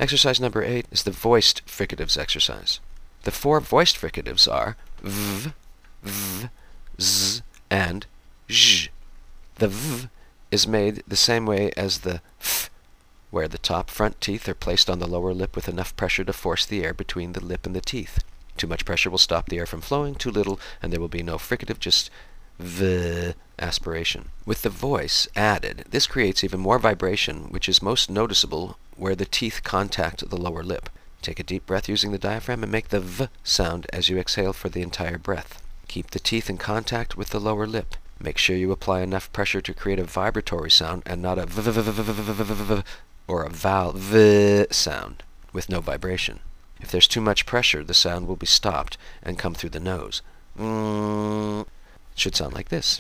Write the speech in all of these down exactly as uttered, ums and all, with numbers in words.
Exercise number eight is the voiced fricatives exercise. The four voiced fricatives are v, v, z, and zh. The v is made the same way as the f, where the top front teeth are placed on the lower lip with enough pressure to force the air between the lip and the teeth. Too much pressure will stop the air from flowing, too little, and there will be no fricative, just v aspiration. With the voice added, this creates even more vibration, which is most noticeable where the teeth contact the lower lip. Take a deep breath using the diaphragm and make the v sound as you exhale for the entire breath. Keep the teeth in contact with the lower lip. Make sure you apply enough pressure to create a vibratory sound and not a v v v v v v v v or a vowel v sound with no vibration. If there's too much pressure, the sound will be stopped and come through the nose. It should sound like this.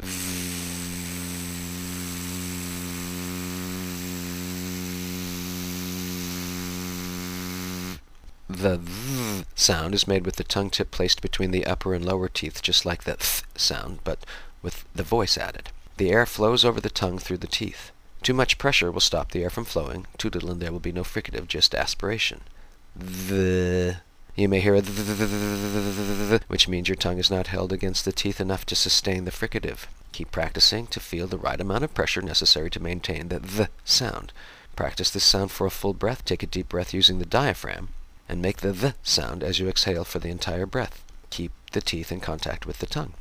The v sound is made with the tongue tip placed between the upper and lower teeth, just like the th sound, but with the voice added. The air flows over the tongue through the teeth. Too much pressure will stop the air from flowing, too little and there will be no fricative, just aspiration. The. You may hear a th, which means your tongue is not held against the teeth enough to sustain the fricative. Keep practicing to feel the right amount of pressure necessary to maintain the th sound. Practice this sound for a full breath. Take a deep breath using the diaphragm and make the th sound as you exhale for the entire breath. Keep the teeth in contact with the tongue.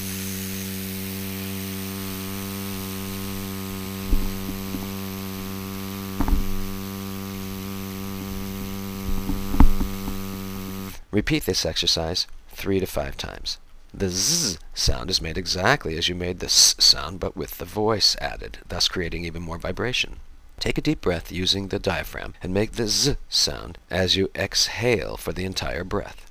Repeat this exercise three to five times. The z sound is made exactly as you made the s sound, but with the voice added, thus creating even more vibration. Take a deep breath using the diaphragm and make the z sound as you exhale for the entire breath.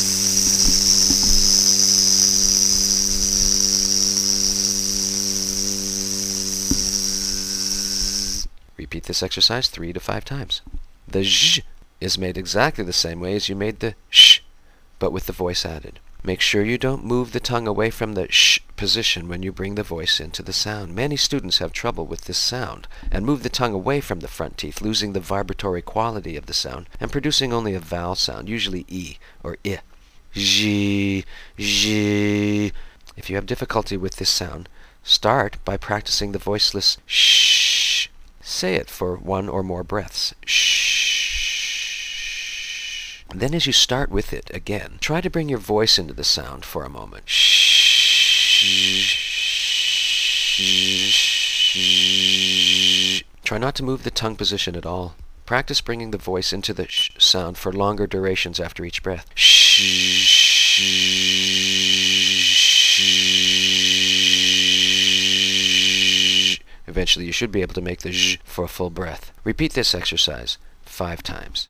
Repeat this exercise three to five times. The zh is made exactly the same way as you made the sh, but with the voice added. Make sure you don't move the tongue away from the sh position when you bring the voice into the sound. Many students have trouble with this sound and move the tongue away from the front teeth, losing the vibratory quality of the sound and producing only a vowel sound, usually e or I. Zh, zh. If you have difficulty with this sound, start by practicing the voiceless sh. Say it for one or more breaths. Shh. Then as you start with it again, try to bring your voice into the sound for a moment. Try not to move the tongue position at all. Practice bringing the voice into the sh sound for longer durations after each breath. Eventually you should be able to make the zh for a full breath. Repeat this exercise five times.